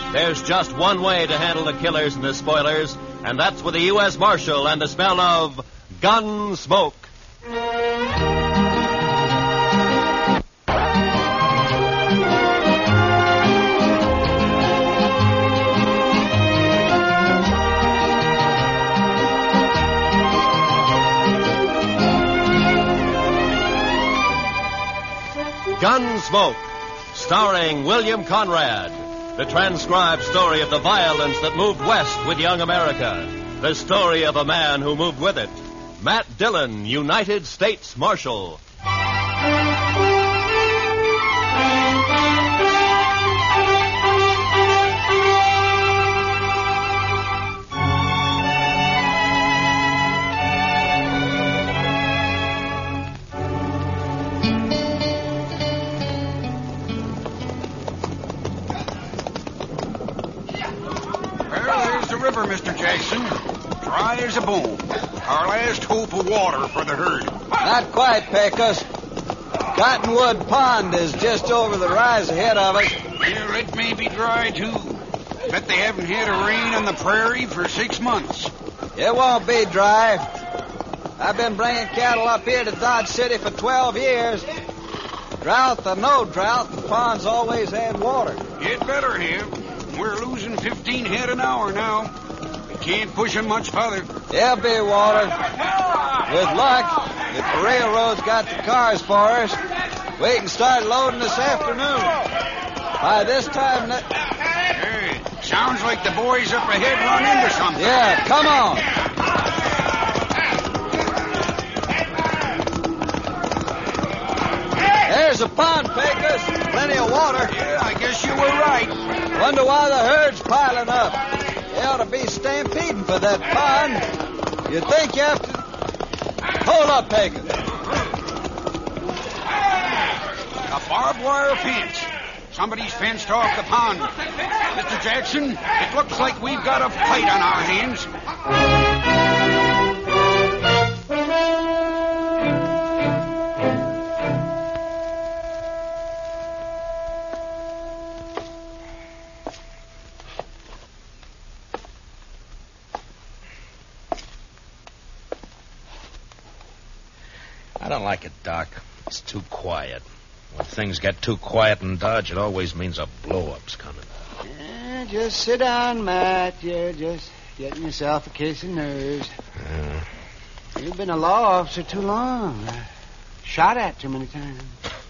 There's just one way to handle the killers and the spoilers, and that's with the U.S. Marshal and the smell of gun smoke. Gunsmoke, starring William Conrad. The transcribed story of the violence that moved west with young America. The story of a man who moved with it. Matt Dillon, United States Marshal. Mr. Jackson, dry as a bone. Our last hope of water for the herd. Not quite, Pecos. Cottonwood Pond is just over the rise ahead of us. Well, it may be dry, too. Bet they haven't had a rain on the prairie for 6 months. It won't be dry. I've been bringing cattle up here to Dodge City for 12 years. Drought or no drought, the pond's always had water. It better have. We're losing 15 head an hour now. We can't push them much further. There'll be water. With luck, if the railroad's got the cars for us, we can start loading this afternoon. By this time... Hey, sounds like the boys up ahead run into something. Yeah, come on. There's a pond, Pecos. Plenty of water. Yeah, I guess you were right. Wonder why the herd's piling up. They ought to be stampeding for that pond. You think you have to... Hold up, Pecos. A barbed wire fence. Somebody's fenced off the pond. Mr. Jackson, it looks like we've got a fight on our hands. I don't like it, Doc. It's too quiet. When things get too quiet in Dodge, it always means a blow-up's coming. Just sit down, Matt. You're just getting yourself a case of nerves. You've been a law officer too long. Shot at too many times.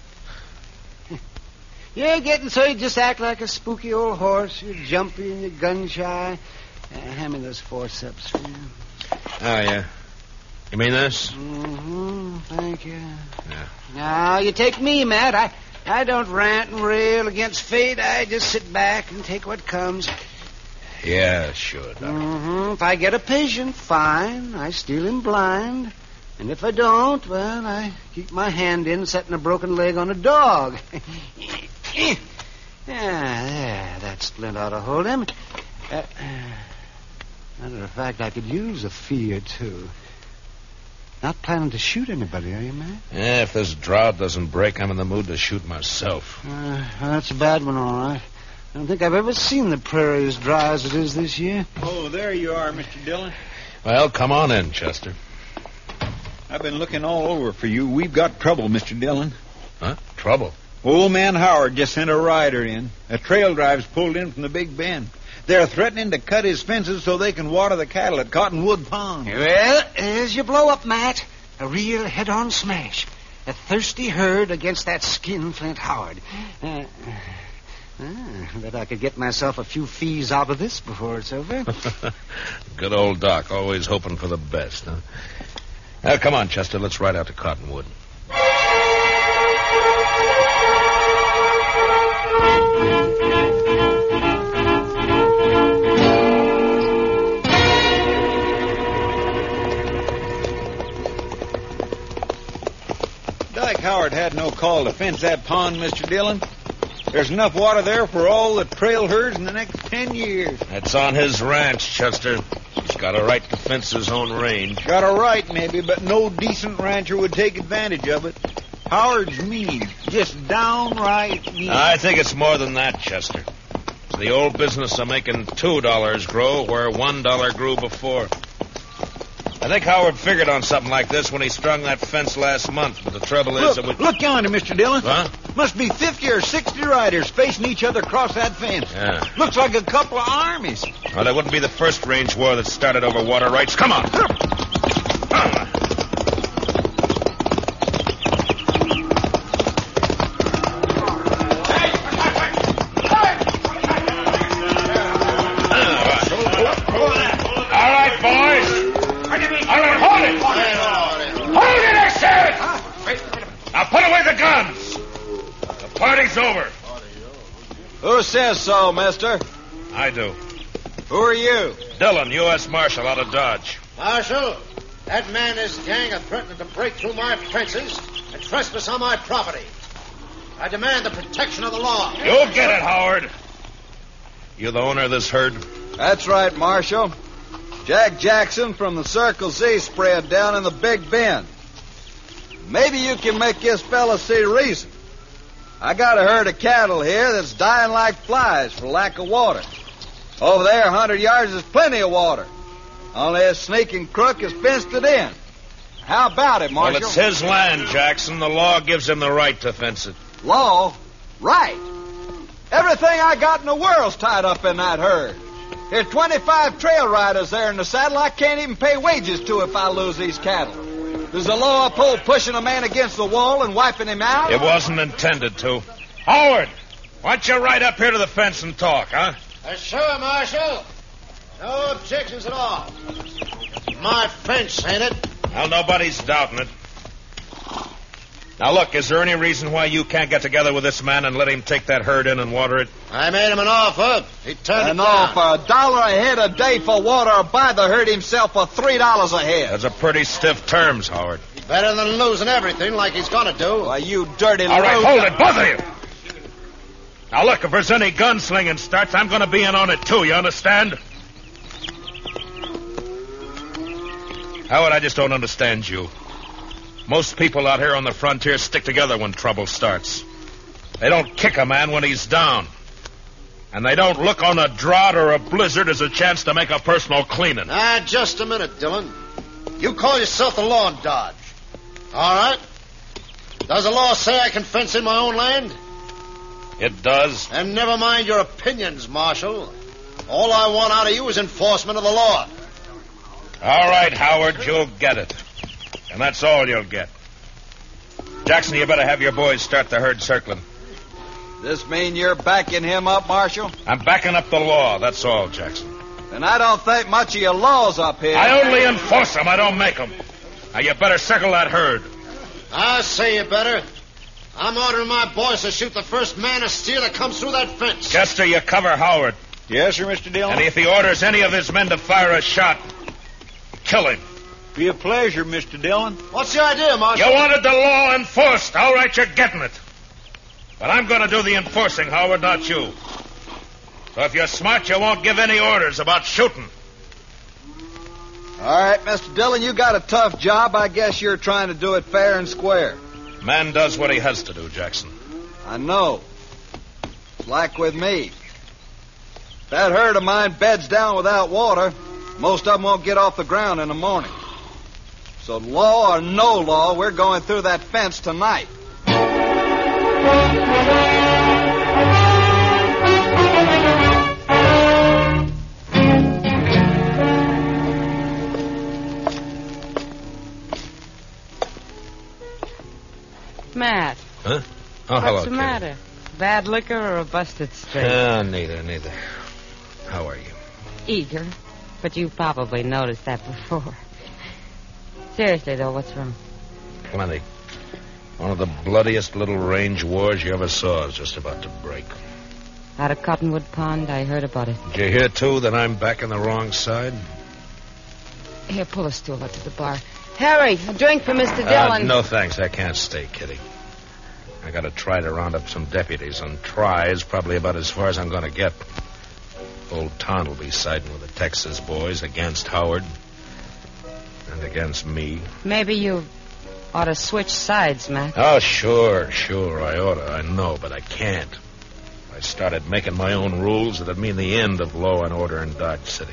You're getting so you just act like a spooky old horse. You're jumpy and you're gun-shy. Hand me those forceps, will you? Oh, yeah. You mean this? Mm-hmm. Thank you. Yeah. Now, you take me, Matt. I don't rant and rail against fate. I just sit back and take what comes. Yeah, sure, Doc. Mm-hmm. If I get a patient, fine. I steal him blind. And if I don't, well, I keep my hand in setting a broken leg on a dog. Yeah, there. That splint ought to hold him. Matter of fact, I could use a fee or two. Not planning to shoot anybody, are you, Matt? Yeah, if this drought doesn't break, I'm in the mood to shoot myself. That's a bad one, all right. I don't think I've ever seen the prairie as dry as it is this year. Oh, there you are, Mr. Dillon. Well, come on in, Chester. I've been looking all over for you. We've got trouble, Mr. Dillon. Huh? Trouble? Old man Howard just sent a rider in. A trail drive's pulled in from the Big Bend. They're threatening to cut his fences so they can water the cattle at Cottonwood Pond. Well, there's your blow-up, Matt. A real head-on smash. A thirsty herd against that skinflint Howard. Bet I could get myself a few fees out of this before it's over. Good old Doc, always hoping for the best, huh? Now, come on, Chester, let's ride out to Cottonwood. Dyke Howard had no call to fence that pond, Mr. Dillon. There's enough water there for all the trail herds in the next 10 years. That's on his ranch, Chester. He's got a right to fence his own range. Got a right, maybe, but no decent rancher would take advantage of it. Howard's mean. Just downright mean. I think it's more than that, Chester. The old business of making $2 grow where $1 grew before. I think Howard figured on something like this when he strung that fence last month, but the trouble is... Look yonder, Mr. Dillon. Huh? Must be 50 or 60 riders facing each other across that fence. Yeah. Looks like a couple of armies. Well, that wouldn't be the first range war that started over water rights. Come on. Over. Who says so, mister? I do. Who are you? Dillon, U.S. Marshal out of Dodge. Marshal, that man and his gang are threatening to break through my fences and trespass on my property. I demand the protection of the law. You'll get it, Howard. You the owner of this herd? That's right, Marshal. Jack Jackson from the Circle Z spread down in the Big Bend. Maybe you can make this fella see reason. I got a herd of cattle here that's dying like flies for lack of water. Over there, 100 yards, is plenty of water. Only a sneaking crook has fenced it in. How about it, Marshal? Well, it's his land, Jackson. The law gives him the right to fence it. Law? Right. Everything I got in the world's tied up in that herd. There's 25 trail riders there in the saddle I can't even pay wages to if I lose these cattle. Does the law uphold pushing a man against the wall and wiping him out? It wasn't intended to. Howard, why don't you ride up here to the fence and talk, huh? Sure, Marshal. No objections at all. My fence, ain't it? Well, nobody's doubting it. Now, look, is there any reason why you can't get together with this man and let him take that herd in and water it? I made him an offer. He turned it down. An offer, $1 a head a day for water, or buy the herd himself for $3 a head. That's a pretty stiff terms, Howard. Better than losing everything like he's gonna do. Why, you dirty All right, loser. hold it, both of you. Now, look, if there's any gunslinging starts, I'm going to be in on it, too, you understand? Howard, I just don't understand you. Most people out here on the frontier stick together when trouble starts. They don't kick a man when he's down. And they don't look on a drought or a blizzard as a chance to make a personal cleaning. Just a minute, Dillon. You call yourself the law in Dodge. All right. Does the law say I can fence in my own land? It does. And never mind your opinions, Marshal. All I want out of you is enforcement of the law. All right, Howard, you'll get it. And that's all you'll get. Jackson, you better have your boys start the herd circling. This mean you're backing him up, Marshal? I'm backing up the law, that's all, Jackson. And I don't think much of your laws up here. I only enforce them, I don't make them. Now, you better circle that herd. I say you better. I'm ordering my boys to shoot the first man or steer that comes through that fence. Chester, you cover Howard. Yes, sir, Mr. Dillon. And if he orders any of his men to fire a shot, kill him. Be a pleasure, Mr. Dillon. What's the idea, Marshal? You wanted the law enforced. All right, you're getting it. But I'm going to do the enforcing, Howard, not you. So if you're smart, you won't give any orders about shooting. All right, Mr. Dillon, you got a tough job. I guess you're trying to do it fair and square. Man does what he has to do, Jackson. I know. It's like with me. If that herd of mine beds down without water, most of them won't get off the ground in the morning. So law or no law, we're going through that fence tonight. Matt. Huh? Oh, hello, What's the Kitty. matter? Bad liquor or a busted straight? Neither. How are you? Eager. But you probably noticed that before. Seriously, though, what's wrong? Plenty. One of the bloodiest little range wars you ever saw is just about to break. Out of Cottonwood Pond, I heard about it. Did you hear, too, that I'm back on the wrong side? Here, pull a stool up to the bar. Harry, a drink for Mr. Dillon. No, thanks. I can't stay, Kitty. I got to try to round up some deputies, and try is probably about as far as I'm going to get. Old Town will be siding with the Texas boys against Howard and against me. Maybe you ought to switch sides, Matt. Oh, sure, I ought to. I know, but I can't. If I started making my own rules, it'd mean the end of law and order in Dodge City.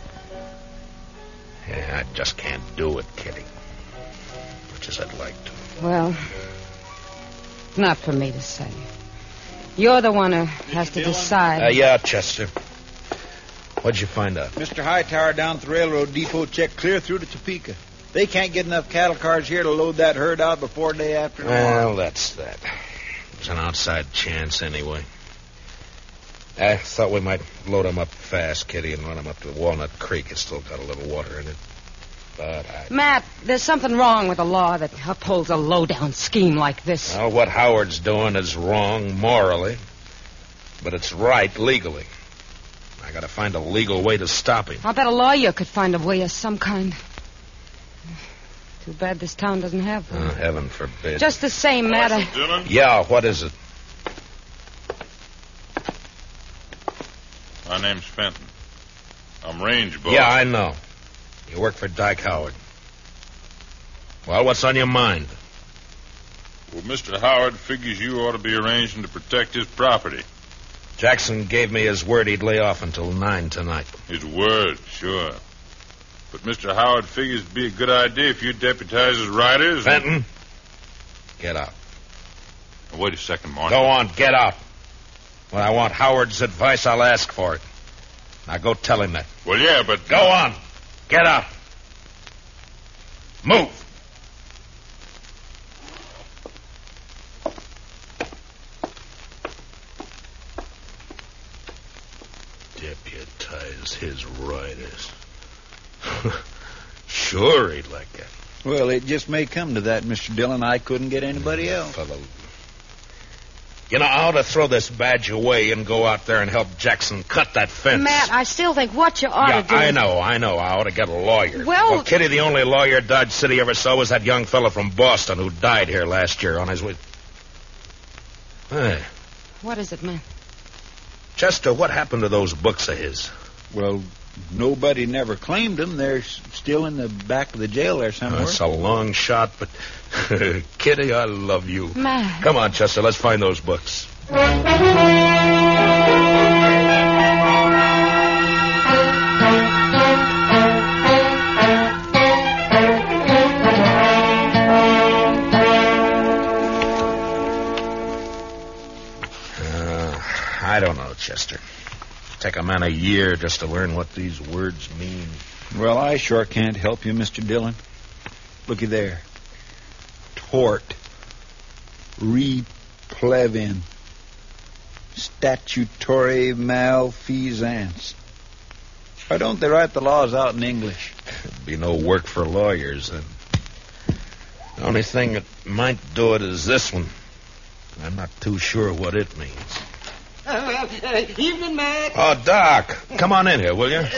Yeah, I just can't do it, Kitty. Much as I'd like to. Well, not for me to say. You're the one who has to decide. Yeah, Chester. What'd you find out? Mr. Hightower down at the railroad depot checked clear through to Topeka. They can't get enough cattle cars here to load that herd out before day after tomorrow. Well, that's that. It's an outside chance anyway. I thought we might load them up fast, Kitty, and run them up to Walnut Creek. It's still got a little water in it. But Matt, there's something wrong with a law that upholds a low-down scheme like this. Well, what Howard's doing is wrong morally, but it's right legally. I gotta find a legal way to stop him. I bet a lawyer could find a way of some kind. Too bad this town doesn't have one. Heaven forbid. Just the same, Matt. Dillon? Yeah, what is it? My name's Fenton. I'm range boss. Yeah, I know. You work for Dyke Howard. Well, what's on your mind? Well, Mr. Howard figures you ought to be arranging to protect his property. Jackson gave me his word he'd lay off until 9 tonight. His word, sure. But Mr. Howard figures it'd be a good idea if you deputize his riders. Fenton, get out. Now, wait a second, Marshal. Go on, get out. When I want Howard's advice, I'll ask for it. Now go tell him that. Well, yeah, but... Go on. Get out. Move. Deputize his riders. Sure, he'd like that. Well, it just may come to that, Mr. Dillon. I couldn't get anybody else. Fellow. You know, I ought to throw this badge away and go out there and help Jackson cut that fence. Matt, I still think what you ought to do... I know. I ought to get a lawyer. Well, Kitty, the only lawyer Dodge City ever saw was that young fellow from Boston who died here last year on his way... Hey. What is it, Matt? Chester, what happened to those books of his? Well, nobody never claimed them. They're still in the back of the jail there somewhere. That's a long shot, but... Kitty, I love you. Matt. Come on, Chester, let's find those books. I don't know, Chester. Take a man a year just to learn what these words mean. Well, I sure can't help you, Mr. Dillon. Looky there. Tort. Replevin. Statutory malfeasance. Why don't they write the laws out in English? There'd be no work for lawyers, then. The only thing that might do it is this one. I'm not too sure what it means. Evening, Matt. Oh, Doc, come on in here, will you?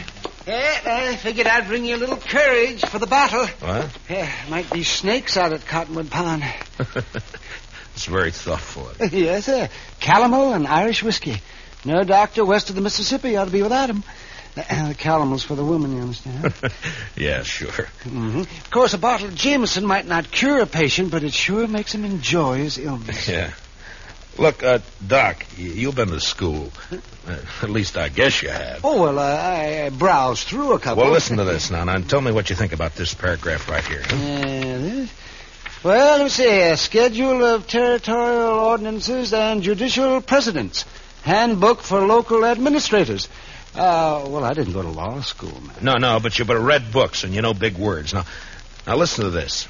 I figured I'd bring you a little courage for the battle. What? Might be snakes out at Cottonwood Pond. It's very thoughtful. Yes, sir. Calomel and Irish whiskey. No doctor west of the Mississippi ought to be without him. The calomel's for the woman, you understand? Yeah, sure. Mm-hmm. Of course, a bottle of Jameson might not cure a patient, but it sure makes him enjoy his illness. Yeah. Look, Doc, you've been to school. At least I guess you have. Oh, well, I browsed through a couple. Well, listen to this now, and tell me what you think about this paragraph right here. Well, let me see. A schedule of territorial ordinances and judicial precedents. Handbook for local administrators. Well, I didn't go to law school, man. No, but you've read books, and you know big words. Now listen to this.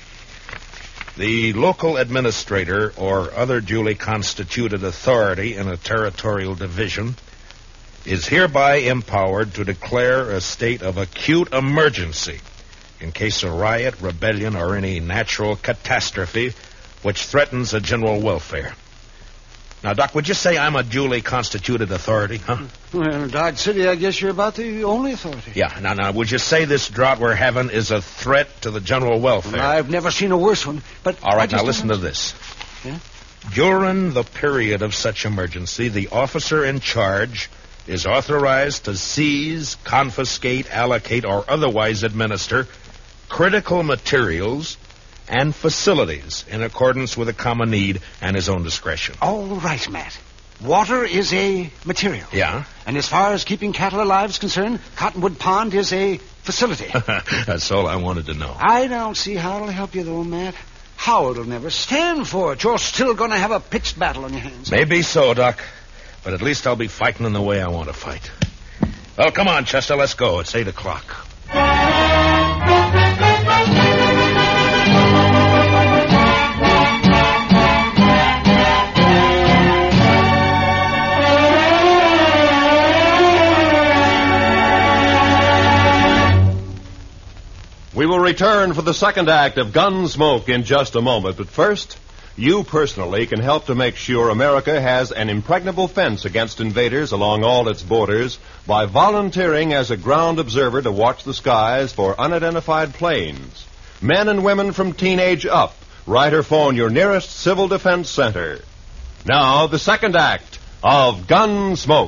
The local administrator or other duly constituted authority in a territorial division is hereby empowered to declare a state of acute emergency in case of riot, rebellion, or any natural catastrophe which threatens the general welfare. Now, Doc, would you say I'm a duly constituted authority, huh? Well, in Dodge City, I guess you're about the only authority. Yeah. Now, would you say this drought we're having is a threat to the general welfare? Well, I've never seen a worse one, but... All right, now listen to this. Yeah? During the period of such emergency, the officer in charge is authorized to seize, confiscate, allocate, or otherwise administer critical materials and facilities in accordance with the common need and his own discretion. All right, Matt. Water is a material. Yeah? And as far as keeping cattle alive is concerned, Cottonwood Pond is a facility. That's all I wanted to know. I don't see how it'll help you, though, Matt. Howard will never stand for it. You're still going to have a pitched battle on your hands. Maybe so, Doc. But at least I'll be fighting in the way I want to fight. Well, come on, Chester, let's go. It's 8 o'clock. We will return for the second act of Gunsmoke in just a moment. But first, you personally can help to make sure America has an impregnable fence against invaders along all its borders by volunteering as a ground observer to watch the skies for unidentified planes. Men and women from teenage up, write or phone your nearest Civil Defense Center. Now, the second act of Gunsmoke.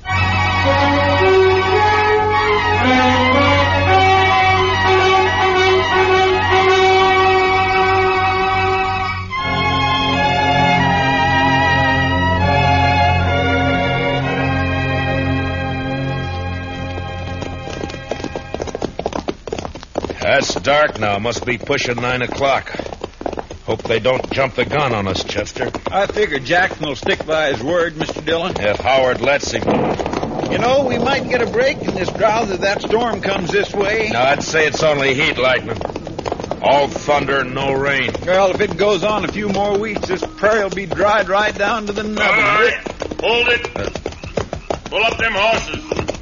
It's dark now. Must be pushing 9 o'clock. Hope they don't jump the gun on us, Chester. I figure Jackson will stick by his word, Mr. Dillon. If Howard lets him. You know, we might get a break in this drought if that storm comes this way. No, I'd say it's only heat lightning. All thunder and no rain. Well, if it goes on a few more weeks, this prairie will be dried right down to the nubbin. All right, hold it. Pull up them horses.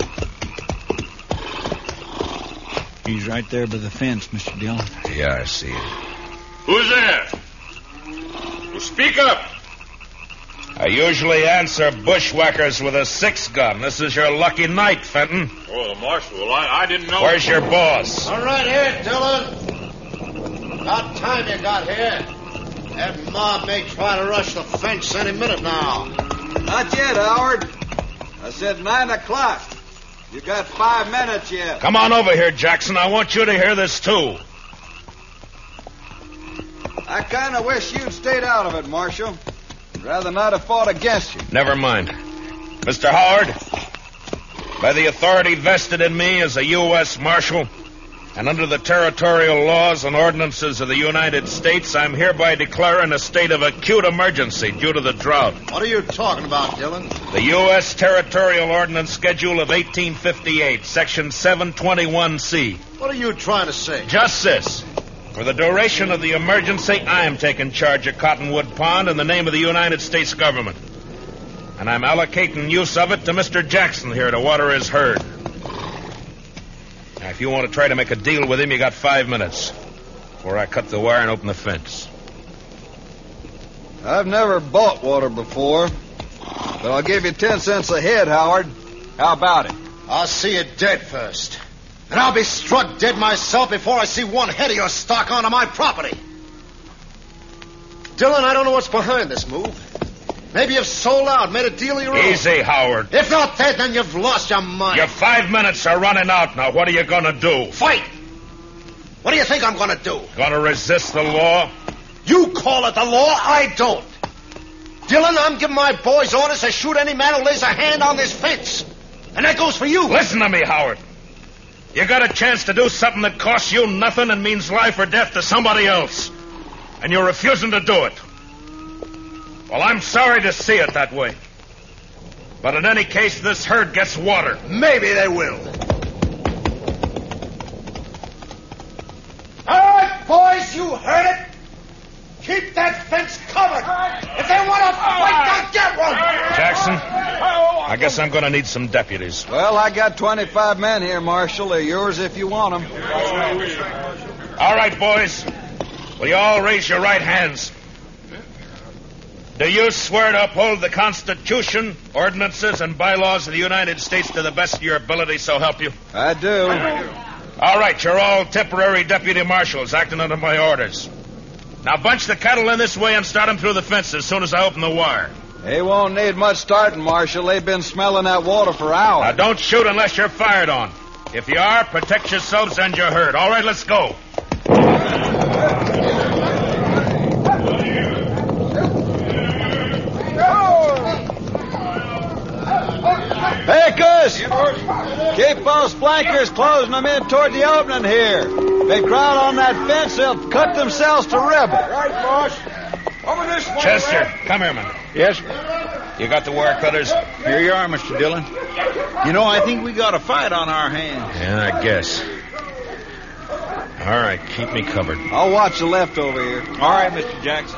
He's right there by the fence, Mr. Dillon. Yeah, I see it. Who's there? Well, speak up. I usually answer bushwhackers with a 6-gun. This is your lucky night, Fenton. Oh, Marshal, I didn't know. Where's your boss? All right, here, Dillon. About time you got here. That mob may try to rush the fence any minute now. Not yet, Howard. I said 9 o'clock. You got 5 minutes yet. Come on over here, Jackson. I want you to hear this, too. I kind of wish you'd stayed out of it, Marshal. I'd rather not have fought against you. Never mind. Mr. Howard, by the authority vested in me as a U.S. Marshal, and under the territorial laws and ordinances of the United States, I'm hereby declaring a state of acute emergency due to the drought. What are you talking about, Dillon? The U.S. Territorial Ordinance Schedule of 1858, Section 721C. What are you trying to say? Just this. For the duration of the emergency, I am taking charge of Cottonwood Pond in the name of the United States government. And I'm allocating use of it to Mr. Jackson here to water his herd. Now, if you want to try to make a deal with him, you got 5 minutes before I cut the wire and open the fence. I've never bought water before, but I'll give you 10 cents a head, Howard. How about it? I'll see you dead first. And I'll be struck dead myself before I see one head of your stock onto my property. Dillon, I don't know what's behind this move. Maybe you've sold out, made a deal of your own. Easy, Howard. If not that, then you've lost your mind. Your 5 minutes are running out now. What are you going to do? Fight! What do you think I'm going to do? Going to resist the law? You call it the law, I don't. Dillon, I'm giving my boys orders to shoot any man who lays a hand on this fence. And that goes for you. Listen to me, Howard. You got a chance to do something that costs you nothing and means life or death to somebody else. And you're refusing to do it. Well, I'm sorry to see it that way. But in any case, this herd gets water. Maybe they will. All right, boys, you heard it. Keep that fence covered. If they want to fight, they'll get one. Jackson, I guess I'm going to need some deputies. Well, I got 25 men here, Marshal. They're yours if you want them. All right, boys. Will you all raise your right hands? Do you swear to uphold the Constitution, ordinances, and bylaws of the United States to the best of your ability, so help you? I do. All right, you're all temporary deputy marshals acting under my orders. Now bunch the cattle in this way and start them through the fence as soon as I open the wire. They won't need much starting, Marshal. They've been smelling that water for hours. Now don't shoot unless you're fired on. If you are, protect yourselves and your herd. All right, let's go. Pecos! Keep those flankers closing them in toward the opening here. If they crowd on that fence, they'll cut themselves to ribbon. Right, boss. Over this way. Chester, come here, man. Yes? You got the wire cutters? Here you are, Mr. Dillon. You know, I think we got a fight on our hands. Yeah, I guess. All right, keep me covered. I'll watch the left over here. All right, Mr. Jackson.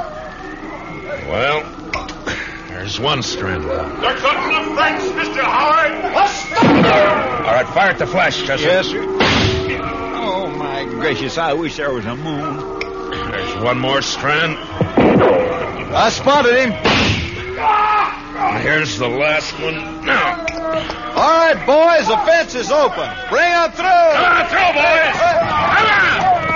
Well, there's one strand left. They're cutting the French, Mr. Howard. All right, fire at the flash, Chester. Yes, sir. Oh, my gracious, I wish there was a moon. There's one more strand. I spotted him. And here's the last one. Now. All right, boys, the fence is open. Bring them through. Come on, through, boys. Come on.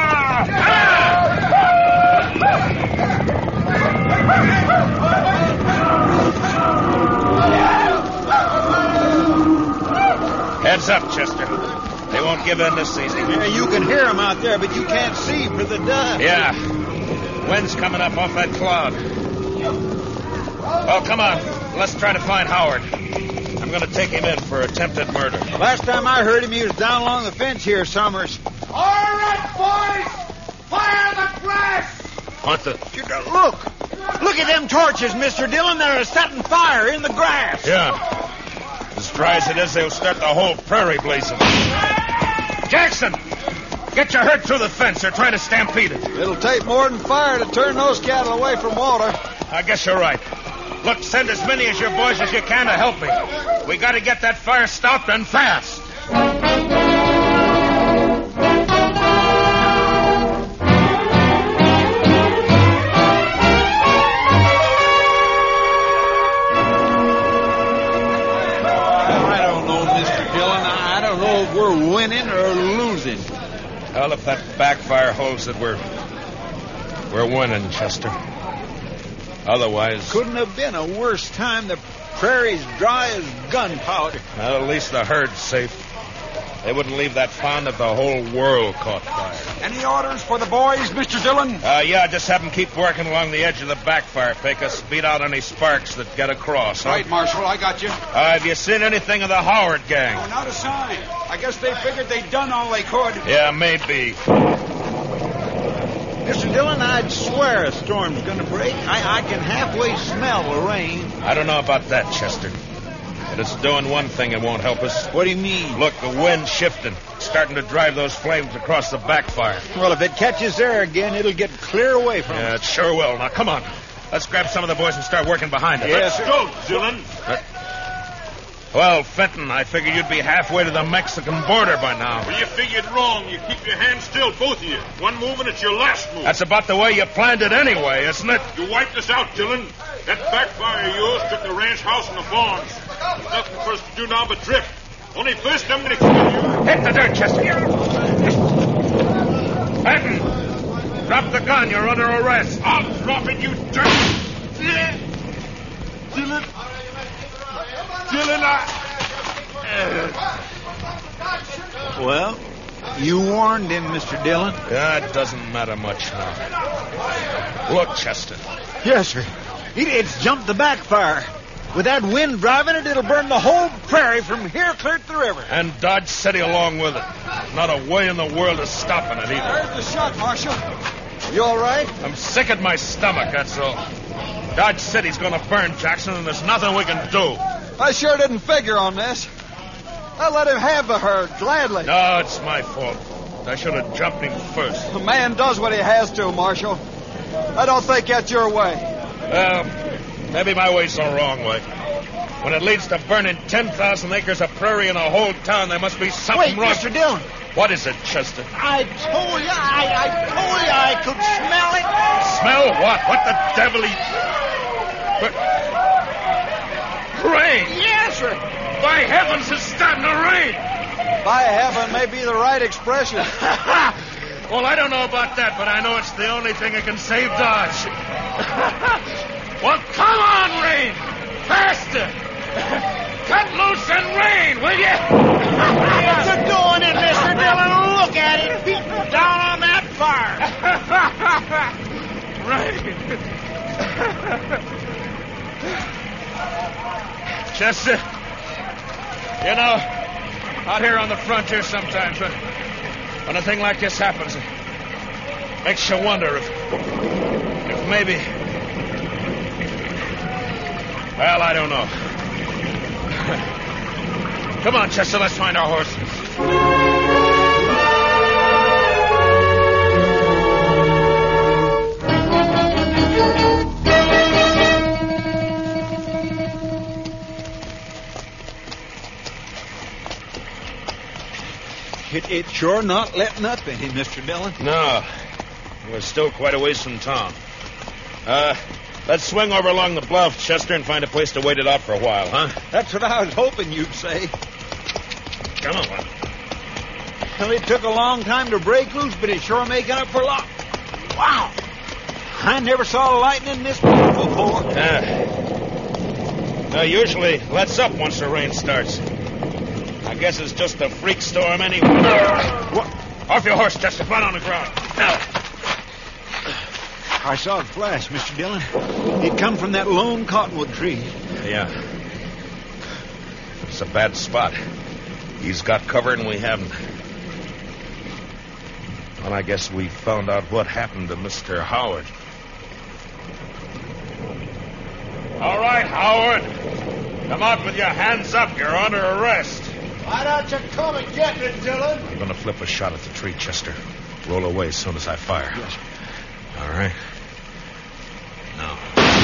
Heads up, Chester. They won't give in this easy. Yeah, you can hear them out there, but you can't see for the dust. Yeah. Wind's coming up off that cloud. Oh, come on. Let's try to find Howard. I'm going to take him in for attempted murder. Last time I heard him, he was down along the fence here, Summers. All right, boys. Fire the grass. What the? Look. Look at them torches, Mr. Dillon. They're setting fire in the grass. Yeah. As dry as it is, they'll start the whole prairie blazing. Jackson! Get your herd through the fence. They're trying to stampede it. It'll take more than fire to turn those cattle away from water. I guess you're right. Look, send as many of your boys as you can to help me. We got to get that fire stopped and fast. I don't know, Mr. Dillon. I don't know if we're winning or losing. Well, if that backfire holds it, we're winning, Chester. Otherwise... Couldn't have been a worse time. The prairie's dry as gunpowder. Well, at least the herd's safe. They wouldn't leave that pond if the whole world caught fire. Any orders for the boys, Mr. Dillon? Yeah, just have them keep working along the edge of the backfire, Pecos. Beat out any sparks that get across. Huh? Right, Marshal, I got you. Have you seen anything of the Howard gang? Oh, not a sign. I guess they figured they'd done all they could. Yeah, maybe. Mr. Dillon, I'd swear a storm's going to break. I can halfway smell the rain. I don't know about that, Chester. But it's doing one thing it won't help us. What do you mean? Look, the wind's shifting. It's starting to drive those flames across the backfire. Well, if it catches there again, it'll get clear away from Yeah, us. it sure will. Now, come on. Let's grab some of the boys and start working behind it. Yes, Let's go, Dillon. Well, Fenton, I figured you'd be halfway to the Mexican border by now. Well, you figured wrong. You keep your hands still, both of you. One move and it's your last move. That's about the way you planned it anyway, isn't it? You wiped us out, Dillon. That backfire of yours took the ranch house and the barns. There's nothing for us to do now but drift. Only first I'm going to kill you. Hit the dirt, Chester. Fenton, drop the gun. You're under arrest. I'll drop it, you dirt. Dillon, Well, you warned him, Mr. Dillon. Yeah, it doesn't matter much now. Look, Chester. Yes, sir. It's jumped the backfire. With that wind driving it, it'll burn the whole prairie from here clear to the river. And Dodge City along with it. Not a way in the world of stopping it either. There's the shot, Marshal. You all right? I'm sick at my stomach, that's all. Dodge City's gonna burn, Jackson, and there's nothing we can do. I sure didn't figure on this. I let him have the herd, gladly. No, it's my fault. I should have jumped him first. A man does what he has to, Marshal. I don't think that's your way. Well, maybe my way's the wrong way. When it leads to burning 10,000 acres of prairie in a whole town, there must be something Wait, wrong. Mr. Dillon. What is it, Chester? I told you I could smell it. Smell what? What the devil? But... Rain! Yes, sir. By heavens, it's starting to rain! By heaven may be the right expression. Well, I don't know about that, but I know it's the only thing that can save Dodge. Well, come on, rain! Faster! Cut loose and rain, will you? It's a doing it, Mr. Dillon. Look at it, beating down on that fire. Chester, You know, out here on the frontier sometimes, when a thing like this happens, it makes you wonder if maybe... Well, I don't know. Come on, Chester, let's find our horses. It's sure not letting up any, Mr. Dillon. No. We're still quite a ways from town. Let's swing over along the bluff, Chester, and find a place to wait it out for a while, huh? That's what I was hoping you'd say. Come on. Well, it took a long time to break loose, but it's sure making up for lot. Wow! I never saw lightning this big before. Usually lets up once the rain starts. I guess it's just a freak storm anyway. What? Off your horse, Chester. Flat on the ground. Now. I saw it flash, Mr. Dillon. It come from that lone cottonwood tree. Yeah. It's a bad spot. He's got cover and we haven't. Well, I guess we found out what happened to Mr. Howard. All right, Howard. Come out with your hands up. You're under arrest. Why don't you come and get me, Dillon? I'm going to flip a shot at the tree, Chester. Roll away as soon as I fire. Yes. All right. Now.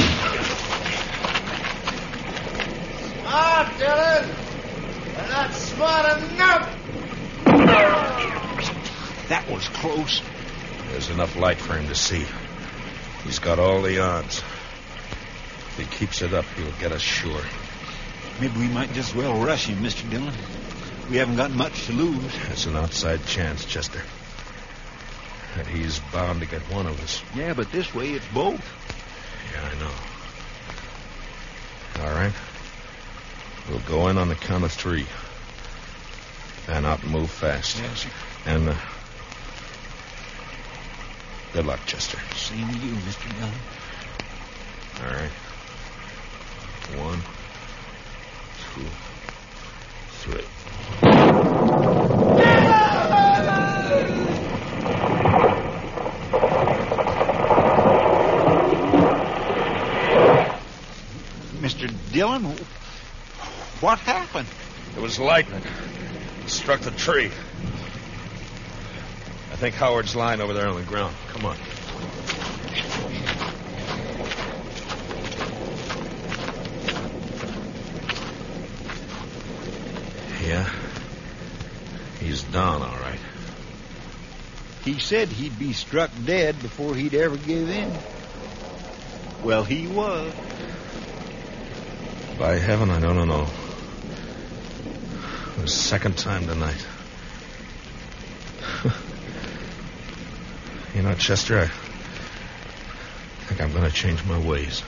Smart, Dillon. You're not smart enough. That was close. There's enough light for him to see. He's got all the odds. If he keeps it up, he'll get us sure. Maybe we might just well rush him, Mr. Dillon. We haven't got much to lose. It's an outside chance, Chester. And he's bound to get one of us. Yeah, but this way it's both. Yeah, I know. All right. We'll go in on the count of 3. And out and move fast. Yes, sir. And, good luck, Chester. Same to you, Mr. Dillon. All right. 1, 2, 3. Mr. Dillon, what happened? It was lightning. It struck the tree. I think Howard's lying over there on the ground. Come on. Yeah. He's down, all right. He said he'd be struck dead before he'd ever give in. Well, he was. By heaven, I don't know. The second time tonight. You know, Chester, I think I'm going to change my ways.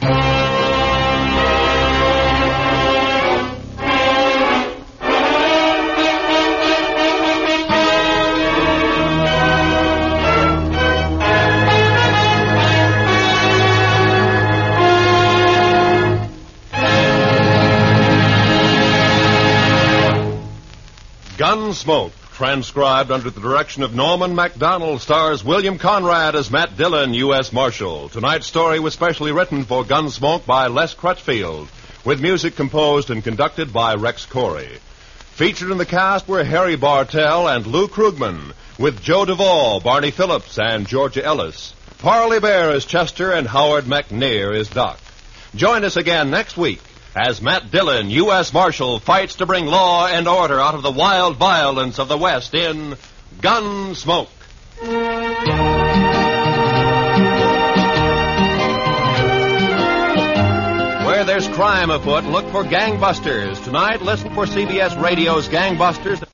Gunsmoke, transcribed under the direction of Norman MacDonald, stars William Conrad as Matt Dillon, U.S. Marshal. Tonight's story was specially written for Gunsmoke by Les Crutchfield, with music composed and conducted by Rex Corey. Featured in the cast were Harry Bartell and Lou Krugman, with Joe Duvall, Barney Phillips, and Georgia Ellis. Parley Bear is Chester, and Howard McNear is Doc. Join us again next week as Matt Dillon, U.S. Marshal, fights to bring law and order out of the wild violence of the West in Gunsmoke. Where there's crime afoot, look for Gangbusters. Tonight, listen for CBS Radio's Gangbusters.